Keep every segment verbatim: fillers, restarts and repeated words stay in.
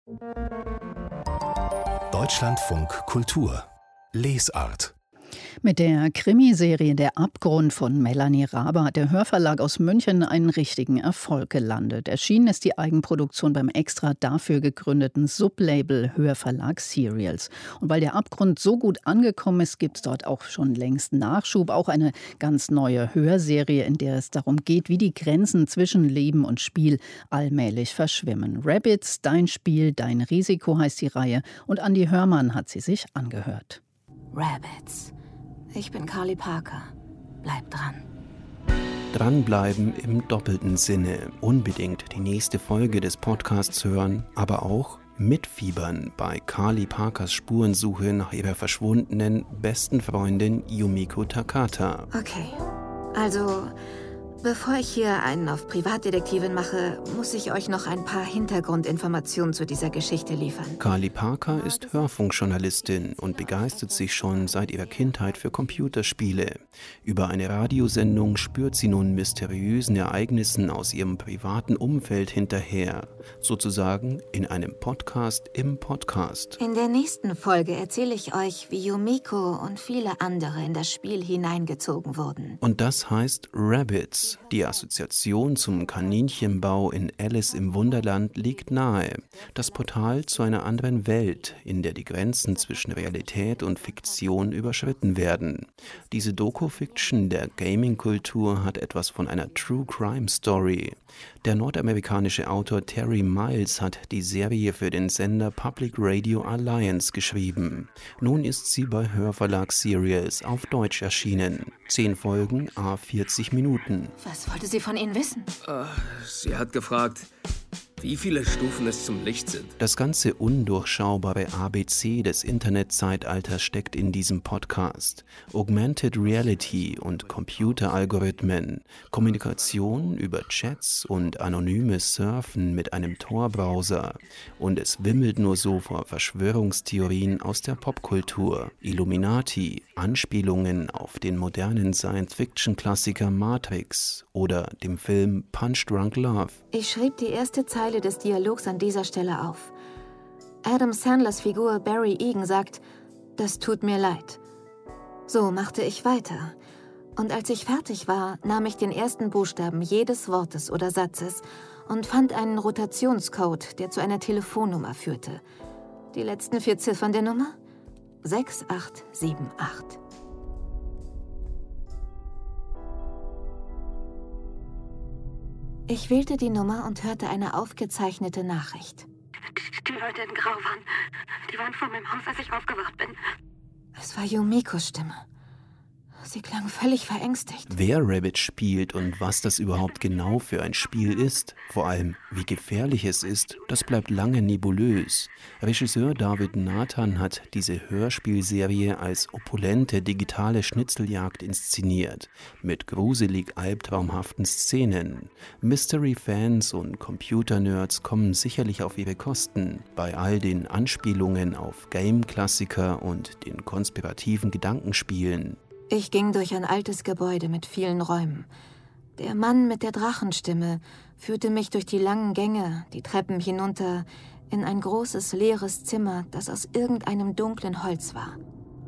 Deutschlandfunk Kultur Lesart. Mit der Krimiserie Der Abgrund von Melanie Rabe hat der Hörverlag aus München einen richtigen Erfolg gelandet. Erschienen ist die Eigenproduktion beim extra dafür gegründeten Sublabel Hörverlag Serials. Und weil Der Abgrund so gut angekommen ist, gibt es dort auch schon längst Nachschub. Auch eine ganz neue Hörserie, in der es darum geht, wie die Grenzen zwischen Leben und Spiel allmählich verschwimmen. Rabbids, dein Spiel, dein Risiko heißt die Reihe. Und Andi Hörmann hat sie sich angehört. Rabbids. Ich bin Carly Parker. Bleib dran. Dranbleiben im doppelten Sinne. Unbedingt die nächste Folge des Podcasts hören, aber auch mitfiebern bei Carly Parkers Spurensuche nach ihrer verschwundenen besten Freundin Yumiko Takata. Okay, also bevor ich hier einen auf Privatdetektivin mache, muss ich euch noch ein paar Hintergrundinformationen zu dieser Geschichte liefern. Carly Parker ist Hörfunkjournalistin und begeistert sich schon seit ihrer Kindheit für Computerspiele. Über eine Radiosendung spürt sie nun mysteriösen Ereignissen aus ihrem privaten Umfeld hinterher. Sozusagen in einem Podcast im Podcast. In der nächsten Folge erzähle ich euch, wie Yumiko und viele andere in das Spiel hineingezogen wurden. Und das heißt Rabbids. Die Assoziation zum Kaninchenbau in Alice im Wunderland liegt nahe. Das Portal zu einer anderen Welt, in der die Grenzen zwischen Realität und Fiktion überschritten werden. Diese Doku-Fiction der Gaming-Kultur hat etwas von einer True-Crime-Story. Der nordamerikanische Autor Terry Miles hat die Serie für den Sender Public Radio Alliance geschrieben. Nun ist sie bei Hörverlag Serials auf Deutsch erschienen. Zehn Folgen, à vierzig Minuten. Was wollte sie von Ihnen wissen? Uh, sie hat gefragt, wie viele Stufen es zum Licht sind. Das ganze undurchschaubare A B C des Internetzeitalters steckt in diesem Podcast. Augmented Reality und Computeralgorithmen, Kommunikation über Chats und anonymes Surfen mit einem Tor-Browser. Und es wimmelt nur so vor Verschwörungstheorien aus der Popkultur, Illuminati, Anspielungen auf den modernen Science-Fiction-Klassiker Matrix oder dem Film Punch Drunk Love. Ich schrieb die erste Zeile des Dialogs an dieser Stelle auf. Adam Sandlers Figur Barry Egan sagt, das tut mir leid. So machte ich weiter. Und als ich fertig war, nahm ich den ersten Buchstaben jedes Wortes oder Satzes und fand einen Rotationscode, der zu einer Telefonnummer führte. Die letzten vier Ziffern der Nummer? sechs acht sieben acht. Ich wählte die Nummer und hörte eine aufgezeichnete Nachricht. Die Leute in Grau waren, die waren vor meinem Haus, als ich aufgewacht bin. Es war Yumikos Stimme. Sie klang völlig verängstigt. Wer Rabbit spielt und was das überhaupt genau für ein Spiel ist, vor allem wie gefährlich es ist, das bleibt lange nebulös. Regisseur David Nathan hat diese Hörspielserie als opulente digitale Schnitzeljagd inszeniert, mit gruselig albtraumhaften Szenen. Mystery-Fans und Computernerds kommen sicherlich auf ihre Kosten bei all den Anspielungen auf Game-Klassiker und den konspirativen Gedankenspielen. Ich ging durch ein altes Gebäude mit vielen Räumen. Der Mann mit der Drachenstimme führte mich durch die langen Gänge, die Treppen hinunter, in ein großes, leeres Zimmer, das aus irgendeinem dunklen Holz war.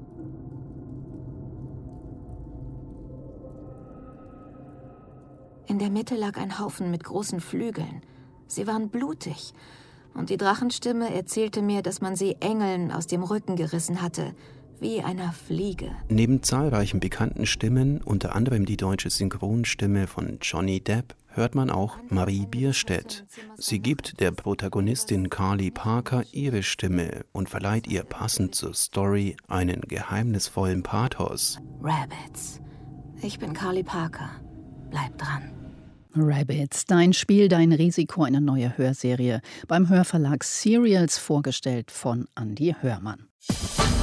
In der Mitte lag ein Haufen mit großen Flügeln. Sie waren blutig. Und die Drachenstimme erzählte mir, dass man sie Engeln aus dem Rücken gerissen hatte, wie einer Fliege. Neben zahlreichen bekannten Stimmen, unter anderem die deutsche Synchronstimme von Johnny Depp, hört man auch Marie Bierstedt. Sie gibt der Protagonistin Carly Parker ihre Stimme und verleiht ihr passend zur Story einen geheimnisvollen Pathos. Rabbids. Ich bin Carly Parker. Bleib dran. Rabbids, dein Spiel, dein Risiko, eine neue Hörserie beim Hörverlag Serials, vorgestellt von Andi Hörmann.